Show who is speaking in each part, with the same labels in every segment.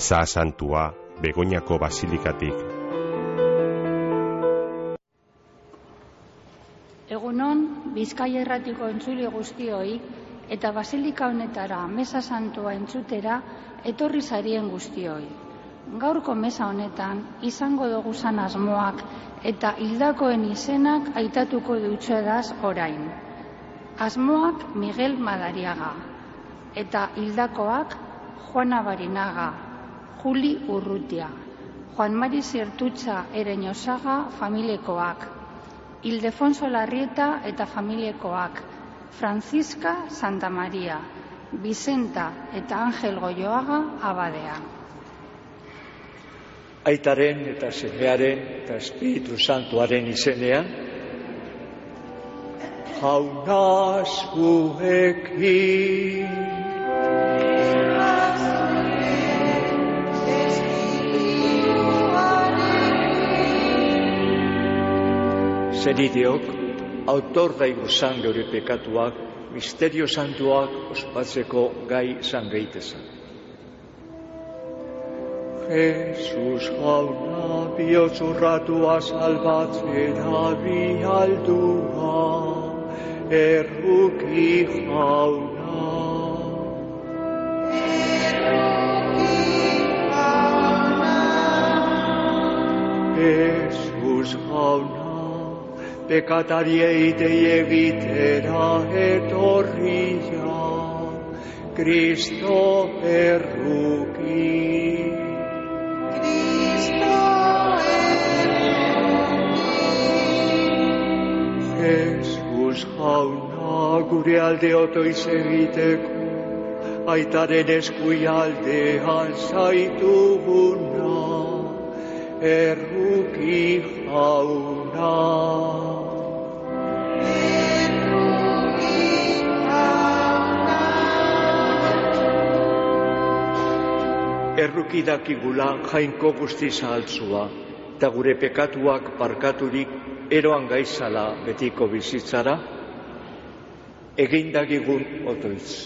Speaker 1: Meza Santua Begoñako Basilikatik.
Speaker 2: Egunon, Bizkaia Irratiko entzule guztioi eta basilika honetara Meza Santua entzutera etorri zarien guztioi. Gaurko meza honetan izango doguzan asmoak eta hildakoen izenak aitatuko dutxedaz orain. Asmoak Miguel Madariaga eta hildakoak Juana Barinaga, Juli Urrutia, Juan Mari Zirtutxa Ereñosaga familiekoak, Ildefonso Larrieta eta familiekoak, Francisca Santa Maria, Vicenta eta Angel Goyoaga abadea.
Speaker 3: Aitaren eta Semearen eta Espiritu Santuaren izenean, jauna zuekin. Zenideok, autor daiguzan geure pekatuak, misterio santuak ospatzeko gai izan gaitezan. Jesus jauna bihotzurratua salbatzera bihaldua, erruki jauna. Jesus jauna pekatariei dei egitera etorria, Kristo erruki. Jesus jauna gure alde otoiz egiteko, aitaren eskuialdean zaituguna, erruki jauna. Erruki dakigula jainko guztiz ahaltzua, eta gure pekatuak barkaturik eroan gaizala betiko bizitzara, egin dagigun otoitz.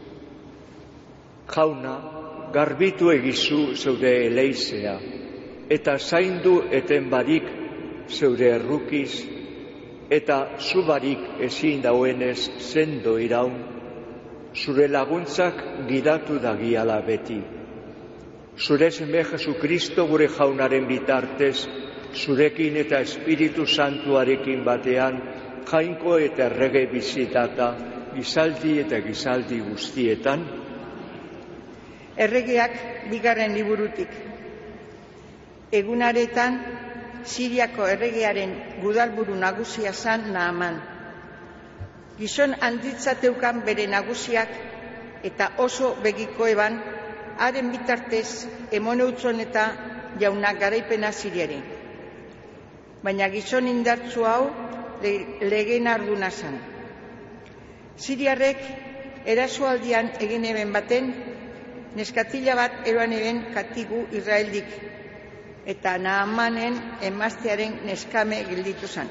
Speaker 3: Jauna, garbitu egizu zeure eleizea, eta zaindu eten barik zeure errukiz, eta zu barik ezin dauenez sendo iraun, zure laguntzak gidatu dagiala beti. Zure seme Jesu Kristo gure jaunaren bitartez, zurekin eta Espiritu Santuarekin batean, jainko eta errege bizitata, gizaldi eta gizaldi guztietan.
Speaker 4: Erregeak bigarren liburutik. Egunaretan, Siriako erregearen gudalburu nagusia zan Naaman. Gizon handitzateukan bere nagusiak eta oso begiko eban, haren bitartez emoneutzon eta jaunak garaipena Siriari. Baina gizon indartzu hau legen arduna zan. Siriarrek erasoaldian egin eben baten, neskatila bat eroan eben katigu Israeldik, eta Naamanen emaztearen neskame gelditu zan.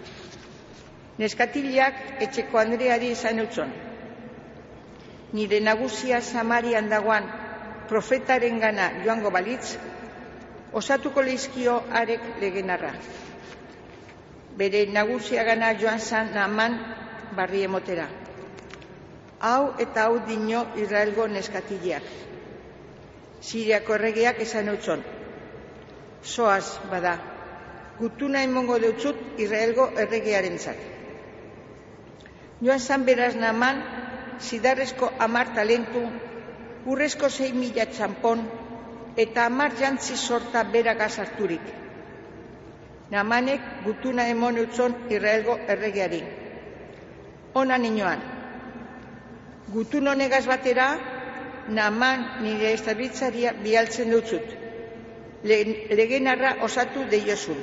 Speaker 4: Neskatilak etxeko Andreari izan eutzon. Nire nagusia Samarian dagoan profetaren gana joango balitz, osatuko leizkio arek legenarra. Bere nagusia gana joan zan Naaman barri emotera. Hau eta hau dino Israelgo neskatiliak. Siriako erregeak esan eutzon. Zoaz bada, gutuna emongo deutzut Israelgo erregearentzat. Joan zan beraz Naaman, zidarrezko 10 talentu, urrezko 6.000 txampon, eta 10 jantzi sorta beragaz harturik. Naamanek gutuna emon eutzon Israelgo erregeari. Ona ninoan. Gutun honegaz batera, Naaman nire estabitzaria bialtzen dutzut. Legenarra osatu deiozun.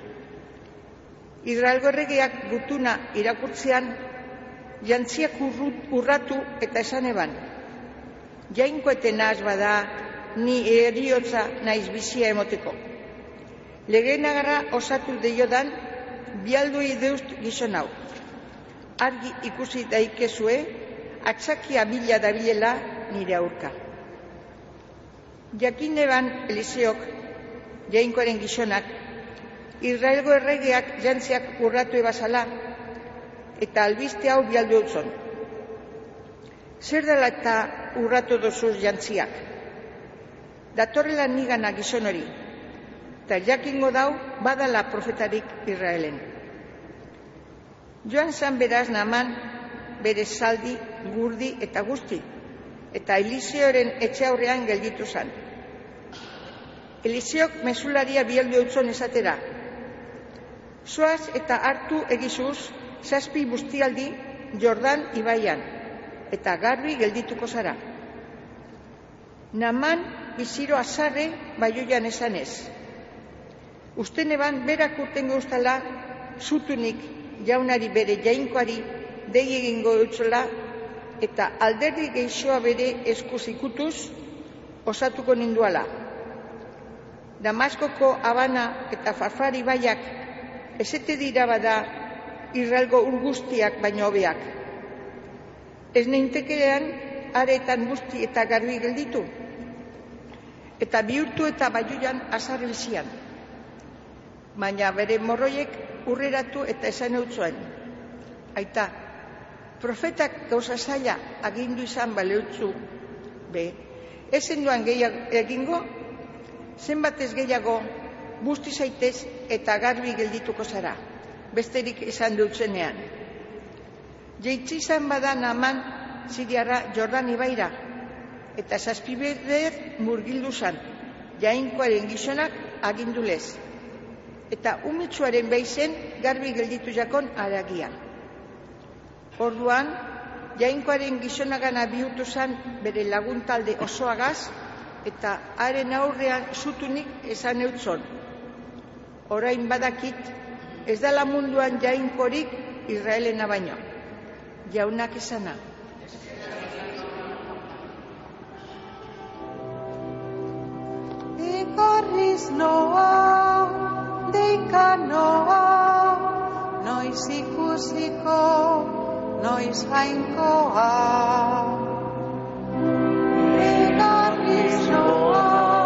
Speaker 4: Israelgo erregeak gutuna irakurtzean, jantziak urratu eta esan eban. Jainkoeten nahaz bada, ni eriotza naiz bizia emoteko. Legenagarra osatu deiodan, bialduei deust gizon hau. Argi ikusi daikezue, atxakia bila dabilela nire aurka. Jakineban Eliseok, Jainkoaren gizonak, Israelgo erregeak jantziak urratu ebazala, eta albiste hau bialdu eutzon. Zer dela eta urratu dozuz jantziak? Datorrela nigana gizon hori, eta jakingo dau badala profetarik Israelen. Joan zan beraz Naaman bere zaldi, gurdi eta guzti, eta Eliseoren etxe aurrean gelditu zan. Eliseok mesularia bialdu eutzon esatera. Zoaz eta hartu egizuz 7 bustialdi Jordan ibaian, eta garbi geldituko zara. Naaman biziro azarre baioian esanez. Usten eban berak urtengo ustala zutunik jaunari bere jainkoari dei egingo eutzola eta alderdi geixoa bere eskuz ikutuz osatuko ninduala. Damaskoko Habana eta Farfar ibaiak ezete dira bada Israelgo ur guztiak baino hobeak. Ez neintekean aretan guzti eta garbi gelditu, eta bihurtu eta baioian azarril zian. Baina bere morroiek urreratu eta esan eutzuen. Aita, profetak gauza zaila agindu izan baleutzu, ezen duan gehiago egingo, zenbatez gehiago busti zaitez eta garbi geldituko zara, besterik esan dutzenean. Jeitzi izan bada Naaman Siriarra Jordan ibaira, eta 7 bider murgildu zan, Jainkoaren gizonak agindulez, eta umetsuaren beizen garbi gelditu jakon aragia. Orduan, Jainkoaren gizonagana bihurtu zan bere laguntalde osoagaz, eta haren aurrean zutunik esan eutzon. Orain badakit, ez dala munduan jainkorik Israelena baino. Jaunak esana.
Speaker 5: Ekarriz noa, deika noa, noiz ikusiko, noiz jainkoa. Ekarriz noa,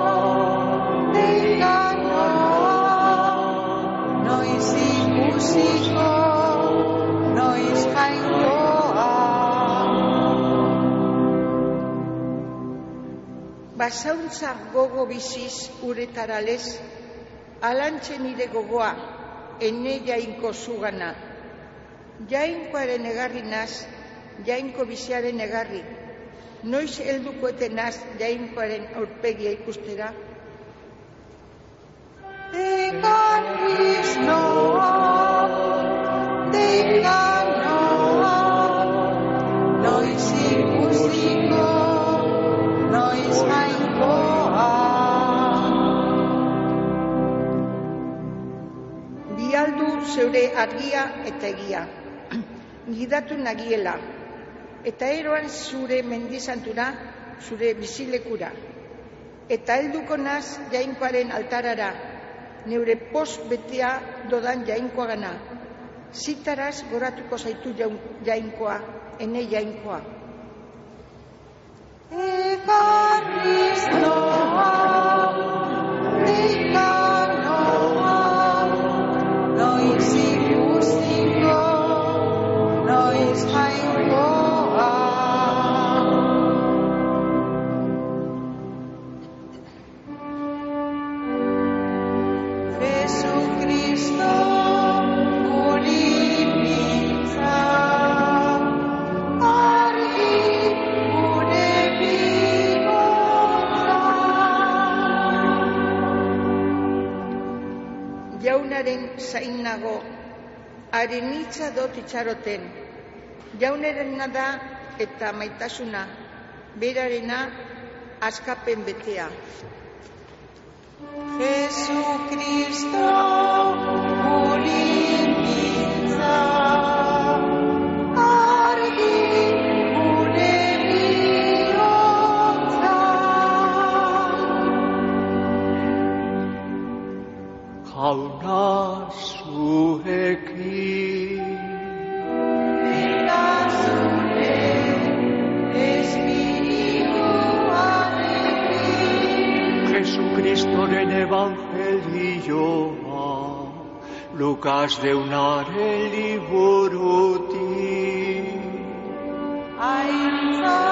Speaker 5: deika noa, noiz ikusiko, noiz jainkoa.
Speaker 4: Basauntza gogo biziz uretaralez, alantxe nire gogoa, ene jainko zugana. Jainkoaren egarri naz, jainko biziaren egarri. Noiz helduko etenaz jainkoaren aurpegia ikustera?
Speaker 5: Ekarriz noa, deika noa, noiz ikusiko, noiz jainkoa.
Speaker 4: Bialdu zeure argia eta egia, gidatu nagiela, eta eroan zure mendizantura, zure bizilekura, eta helduko naz jainkoaren altarara, neure poz betea dodan jainkoagana, zitaraz goratuko zaitu jainkoa, ene jainkoa.
Speaker 5: Ekarriz noa, deika noa, noiz ikusiko, noiz jainkoa. Jesukristo, guri mintza, argi gure bihotza.
Speaker 4: Jaunaren zain nago, haren hitza dot itxaroten, jaunarena da eta maitasuna, berarena askapen betea.
Speaker 5: Jesukristo, guri mintza, argi gure bihotza.
Speaker 3: Jauna zuekin,
Speaker 5: Eta zure espirituarekin,
Speaker 3: Lehen evangelioa, Lukas deunaren liburutik.
Speaker 5: Aintza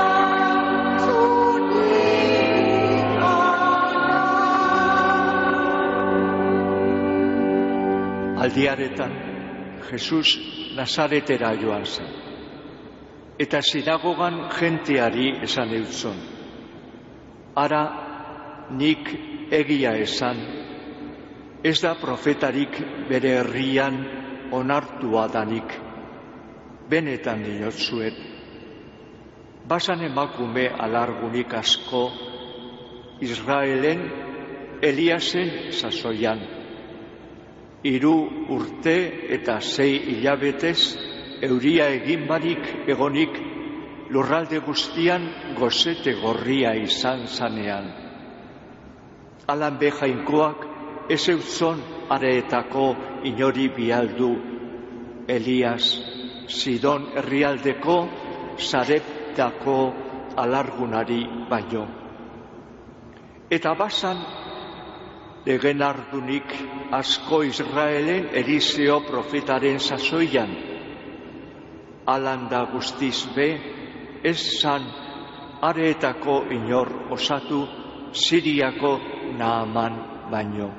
Speaker 5: zunik ana.
Speaker 3: Aldiaretan, Jesus Nazaretera joan zen. Eta sinagogan jenteari esan eutzon. Ara, nik egia esan, ez da profetarik bere herrian onartua danik. Benetan diotzuet, basan emakume alargunik asko Israelen Eliasen sasoian. 3 urte eta 6 hilabetez euria egin barik egonik lurralde guztian gozete gorria izan zanean. Alan be jainkoak ez eutzon areetako inori bialdu Elias Sidon herrialdeko Sareptako alargunari baino. Eta basan legenardunik asko Israelen Eliseo profetaren sasoian. Alanda guztiz be, ez zan areetako inor osatu Siriako Naaman baino.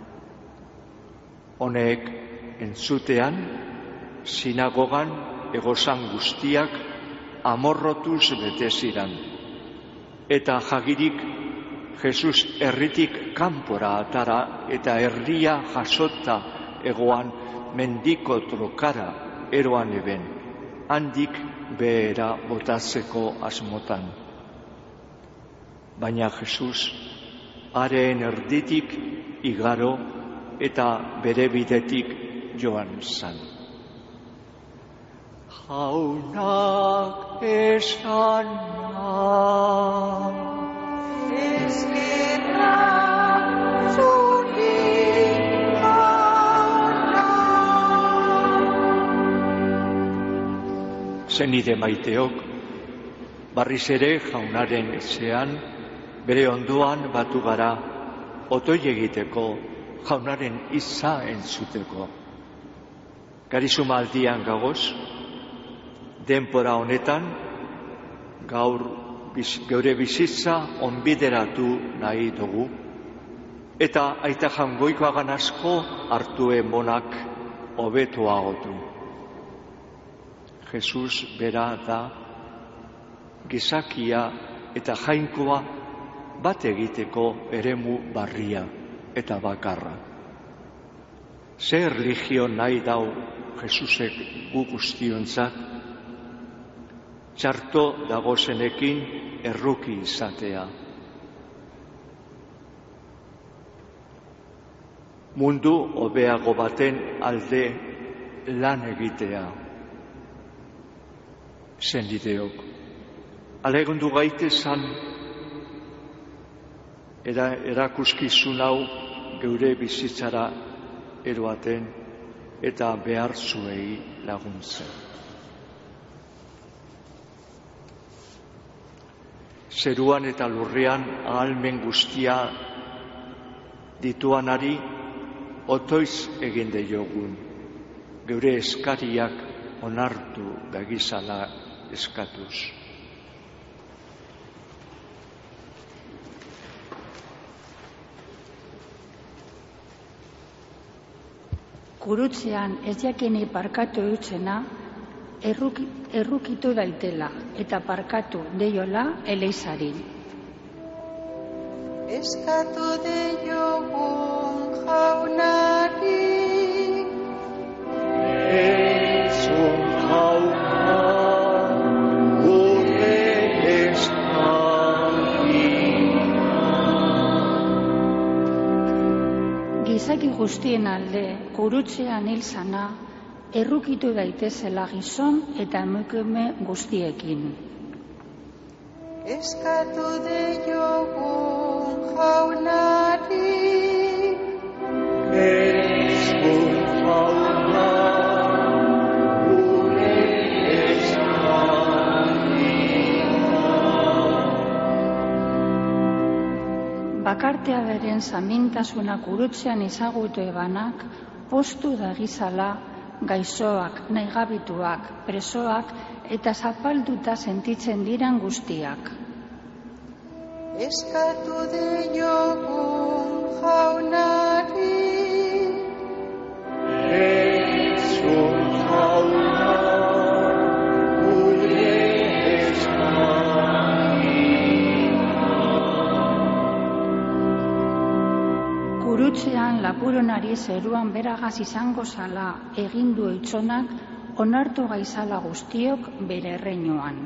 Speaker 3: Honek entzutean, sinagogan egozan guztiak amorrotuz bete ziran. Eta jagirik Jesus herritik kanpora atara eta herria jasota egoan mendiko trokara eroan eben, handik behera botatzeko asmotan. Baina Jesus haren erditik igaro eta bere bidetik joan zan. Jaunak esana,
Speaker 5: Eskerra zunik ana.
Speaker 3: Zenide maiteok, barriz ere jaunaren etxean, bere ondoan batu gara, otoi egiteko, jaunaren hitza entzuteko. Garizuma aldian gagoz, denpora honetan, gaur geure bizitza onbideratu nahi dugu, eta aita jangoikoagan asko hartu emonak hobetoagotu. Jesus bera da, gizakia eta jainkoa bat egiteko eremu barria eta bakarra. Ze erlijio nahi dau Jesusek gu guztiontzat, txarto dagozenekin erruki izatea. Mundu hobeago baten alde lan egitea. Sendideok, alegundu gaitezan erakuskizun hau geure bizitzara eroaten eta behar zuei laguntzen. Zeruan eta lurrean ahalmen guztia dituanari otoiz egin deiogun, geure eskariak onartu dagizala eskatuz.
Speaker 2: Gurutzean ez jakeni parkatu eutzena, errukitu daitela eta parkatu deiola Elizari.
Speaker 5: Eskatu deiogun jaunari.
Speaker 3: Entzun jauna, gure
Speaker 2: Gizaki guztien alde, gurutzean hil zana, errukitu daitezela gizon eta emakume guztiekin.
Speaker 5: Eskatu deiogun jaunari.
Speaker 3: Entzun jauna, gure
Speaker 2: Bakar artea beren zamintasuna gurutzean izagutu ebanak, postu dagizala gaixoak, naigabituak, presoak eta zapalduta sentitzen diran guztiak.
Speaker 5: Eskatu diogun jaunari,
Speaker 3: entzun jauna gure
Speaker 2: Gurutzean lapuronari zeruan beragaz izango zala egindu eitzonak onartu gaizala guztiok bere erreinuan.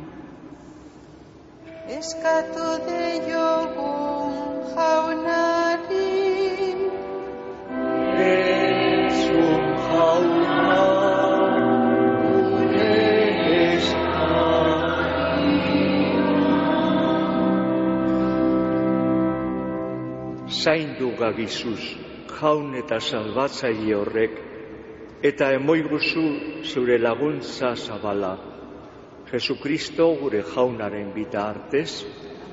Speaker 5: eskatu diogun jaunari,
Speaker 3: entzun jauna gure zaindu gabizuz, jaun eta salbatzaile horrek, eta emoiguzu zure laguntza zabala, Jesukristo gure jaunaren bitartez,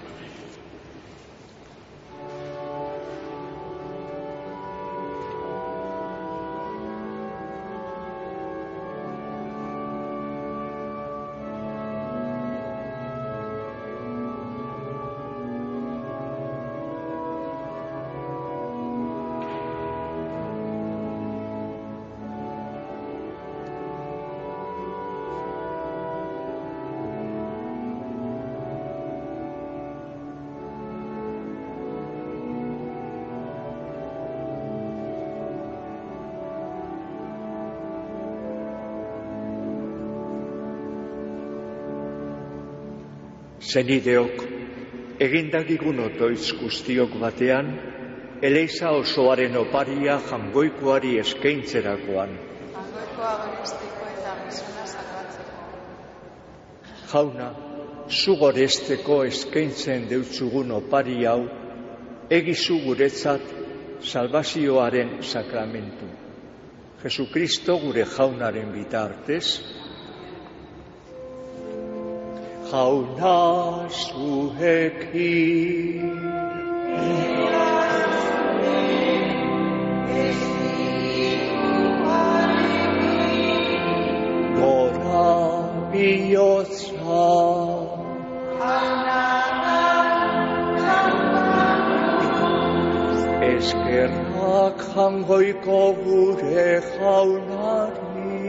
Speaker 3: zenideok, egindagigun otoitz guztiok batean, Eleiza osoaren oparia jangoikoari eskaintzerakoan.
Speaker 5: jangoikoa goresteko eta gizona salbatzeko.
Speaker 3: Jauna, zu goresteko eskaintzen deutzugun opari hau, egizu guretzat salbazioaren sakramentu. Jesukristo gure jaunaren bitartez, jauna zuekin. Gora bihotza, eskerrak jangoiko gure jaunari.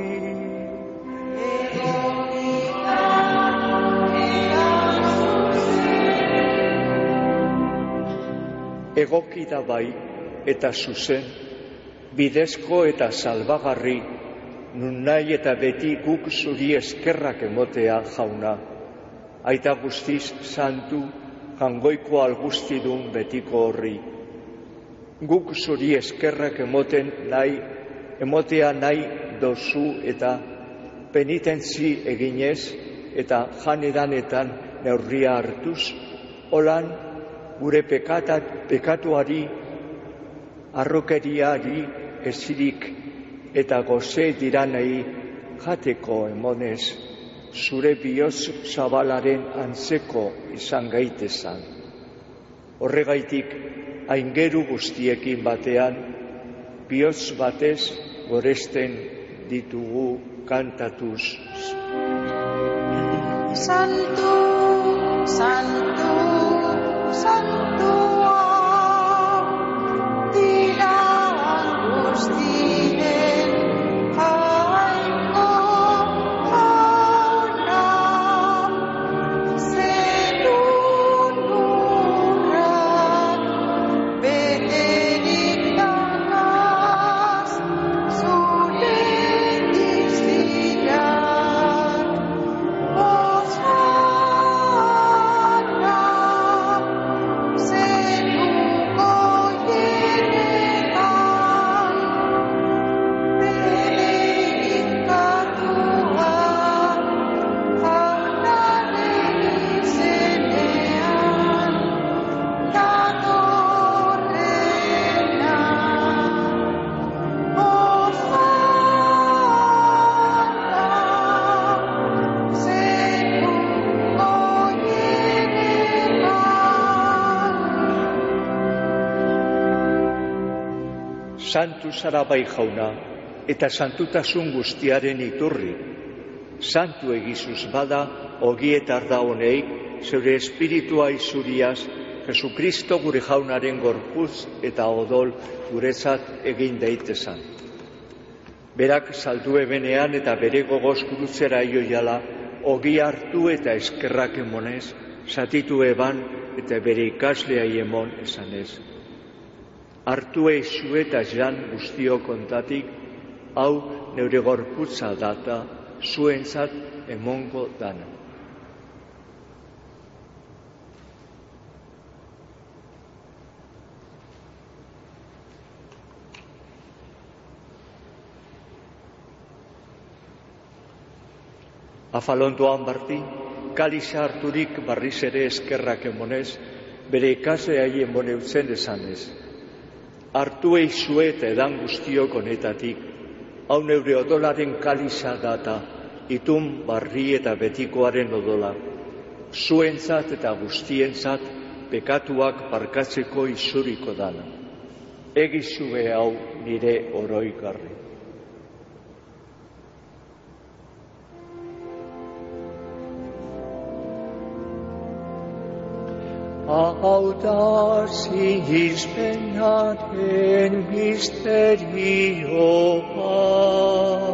Speaker 3: Egoki da bai eta zuzen, bidezko eta salbagarri, nun nahi eta beti guk zuri eskerrak emotea, jauna. Aita guztiz santu, jangoiko algustidun betiko horri. Guk zuri eskerrak emotea nahi dozu eta penitentzi eginez eta janedanetan neurria hartuz, holan gure pekatuari, arrokeriari ezirik eta goze diranei jateko emonez, zure bihotz zabalaren antzeko izan gaitezan. Horregaitik, aingeru guztiekin batean, bihotz batez goresten ditugu kantatuz.
Speaker 5: Santu, santu, santua, dira guztien jainko jauna, zerun lurrak beterik danaz, zure dizirak, Hosanna.
Speaker 3: santu zara bai Jauna, eta santutasun guztiaren iturri. Santu egizuz bada, ogietar da honeik, zeure espiritua izuriaz, Jesukristo gure Jaunaren gorputz eta odol guretzat egin daitezan. Berak saldu ebenean eta bere gogoz gurutzera ioiala, ogi hartu eta eskerrak emonez, zatitu eban eta bere ikaslea emon esanez. Hartu eizu eta jan guztio kontatik, hau neure gorputza data, zuentzat emongo dana. Afalondoan Martin, kaliza harturik barriz ere eskerrak emonez, bere ikasleai emoneutzen esanez. Hartu eizue eta edan guztiok honetatik, hau neure odolaren kaliza data, itun barri eta betikoaren odola. Zuentzat eta guztientzat pekatuak barkatzeko izuriko dana. Egizue hau nire oroigarri. Hau da zizpenaren misterioa.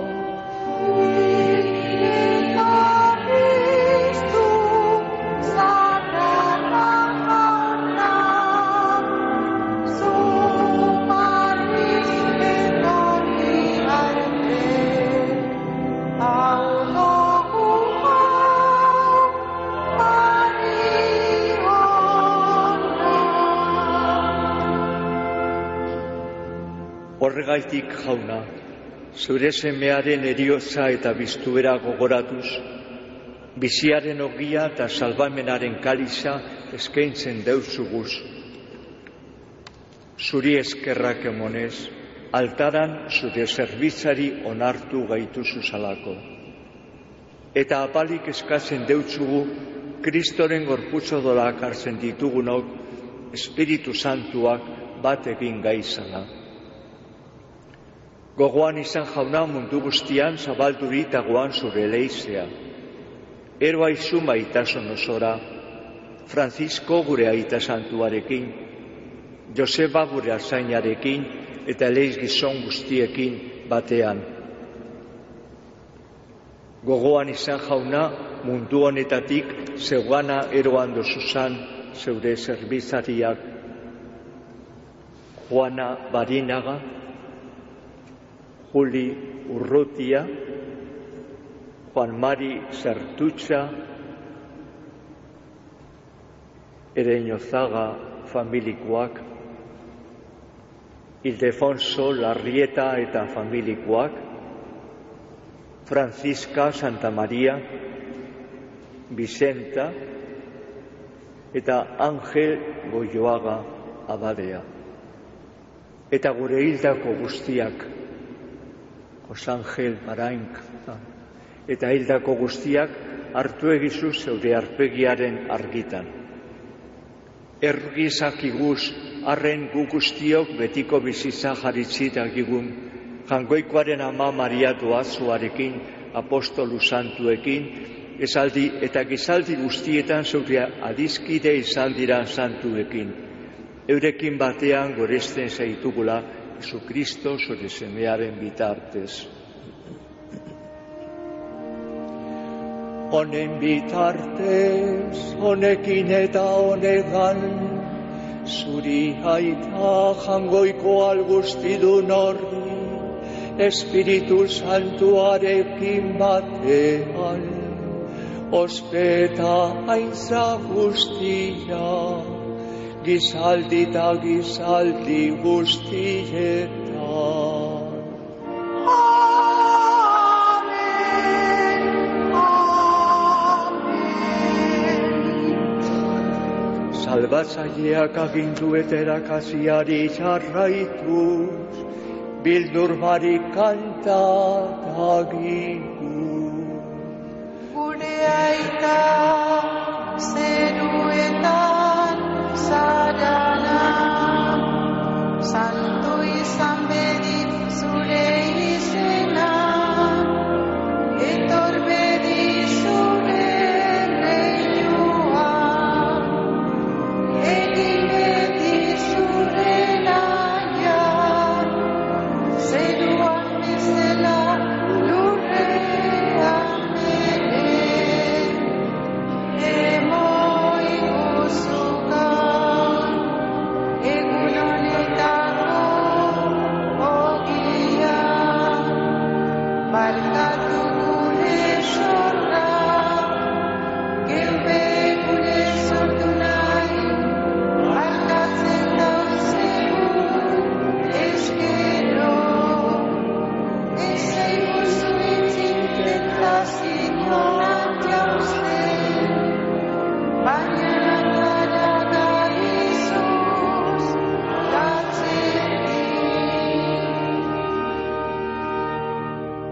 Speaker 3: Horregaitik Jauna, zure semearen heriotza eta biztuera gogoratuz, biziaren ogia eta salbamenaren kaliza eskaintzen deutzuguz. Zuri eskerrak emonez, altaran zure zerbitzari onartu gaituzu zalako. Eta apalik eskatzen deutzugu, Kristoren gorputz odolak hartzen ditugunok, Espiritu Santuak bat egin gaizala. Gogoan izan Jauna mundu guztian zabalduri tagoan zure leizea. Eroa izu maitasun osora, Francisco gure aita santuarekin, Joseba gure arzainarekin eta eleiz gizon guztiekin batean. Gogoan izan Jauna mundu honetatik zeugana eroan dozuzan zeure zerbitzariak. Juana Barinaga, Juli Urrutia, Juan Mari Zertutxa, Ereñozaga familikoak, Ildefonso Larrieta eta familikoak, Francisca Santa Maria, Vicenta eta Ángel Goyoaga abadea. Eta gure hildako guztiak, José Ángel Baraink, eta hildako guztiak hartu egizu zeure arpegiaren argitan. Ergizakiguz arren gu guztiok betiko bizitza jaritzidagigun, jangoikoaren ama Maria Doazuarekin, apostolu santuekin, esaldi eta gizaldi guztietan zeure adizkide izan diran santuekin. Eurekin batean goresten zaitugula, Jesukristo zure semearen bitartez. Honen bitartez, honekin eta honegan, zuri aita jangoiko algustidun horri, Espiritu Santuarekin batean, ospeta aintza guztia, gizaldi eta gizaldi guztietan.
Speaker 5: Amen, amen.
Speaker 3: Salbatzaileak agindu eta erakasiari jarraituz, bildur barik kanta dagigu.
Speaker 5: Gure aita zeruetan zarana, santu izan behar.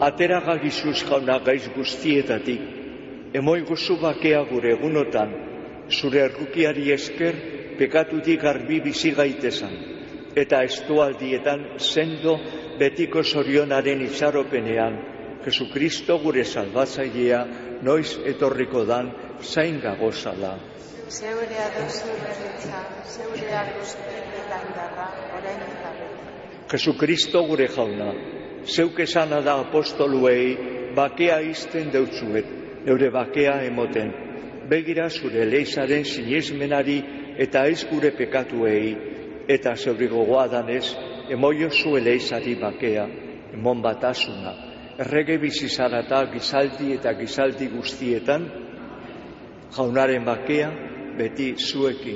Speaker 3: ateraga gizuz jauna gaiz guztietatik, emoiguzu bakea gure egunotan, zure errukiari esker pekatutik garbi bizi gaitezan, eta estualdietan sendo betiko zorionaren itxaropenean, Jesukristo gure salbatzailea noiz etorriko dan zain gagozala.
Speaker 5: Zeurea duzu berritza, zeurea guztien eta indarra, orain eta beti.
Speaker 3: Jesukristo gure jauna, zeuk esana da apostoluei bakea izten deutzuet, neure bakea emoten, begira zure leizaren sinesmenari eta ez gure pekatuei, eta zeuri gogoa danez, emoio zu eleizari bakea, emon batasuna, errege bizizarata gizaldi eta gizaldi guztietan, jaunaren bakea beti zuekin.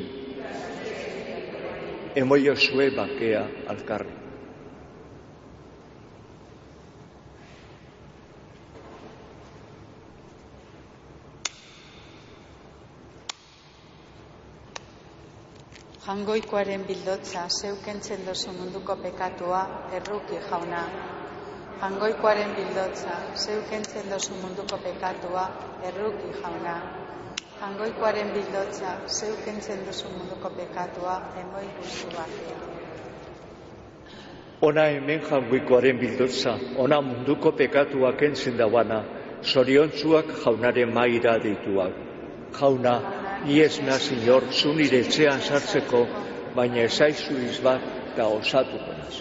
Speaker 3: Emoio zue bakea alkarri.
Speaker 5: Jangoikoaren bildotza, zeukentzen dozu munduko pekatua, erruki jauna. Jangoikoaren bildotza, zeukentzen dozu munduko pekatua, erruki jauna. Jangoikoaren bildotza, zeukentzen dozu munduko pekatua, emoi guztu bakea.
Speaker 3: Ona hemen jangoikoaren bildotza, ona munduko pekatua kentzen dauana, zoriontzuak jaunaren maira deituak. Jauna, ni ez naz inor, zu nire etxean sartzeko, baina ezaizu izbat eta osatuko naz.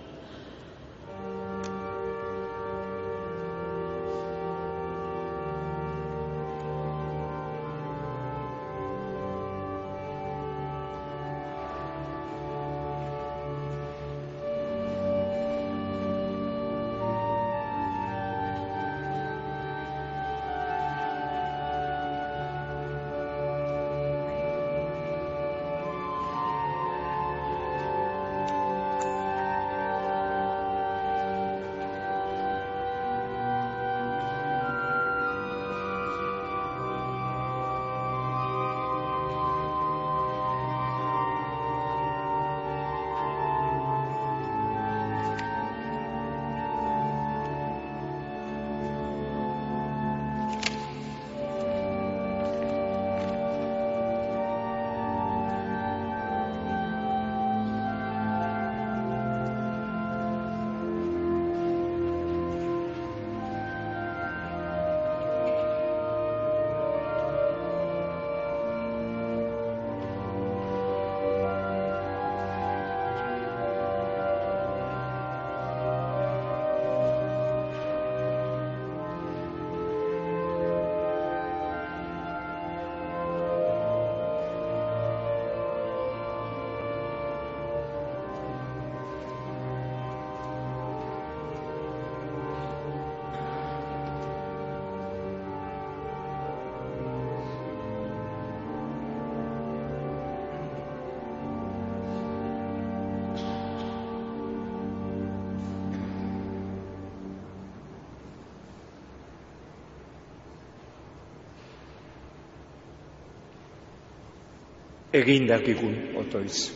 Speaker 3: Egindakigun otoiz.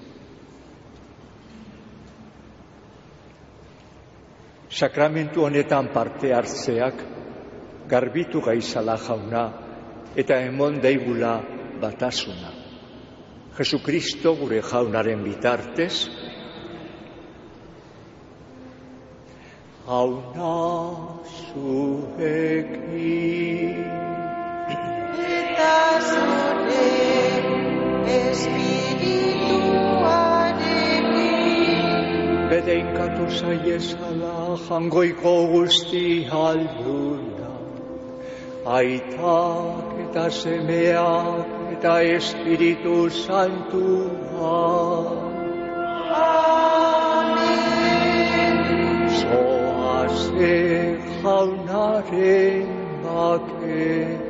Speaker 3: Sakramentu honetan parte hartzeak garbitu gaizala jauna eta emon deigula batasuna. Jesukristo gure jaunaren bitartez, jauna zuekin
Speaker 4: eta zure espirituarekin
Speaker 3: bedeinkatu zaiezala jangoiko guzti alduna, aitak eta semeak eta Espiritu Santua.
Speaker 4: Amen.
Speaker 3: Zoaze jaunaren bakea.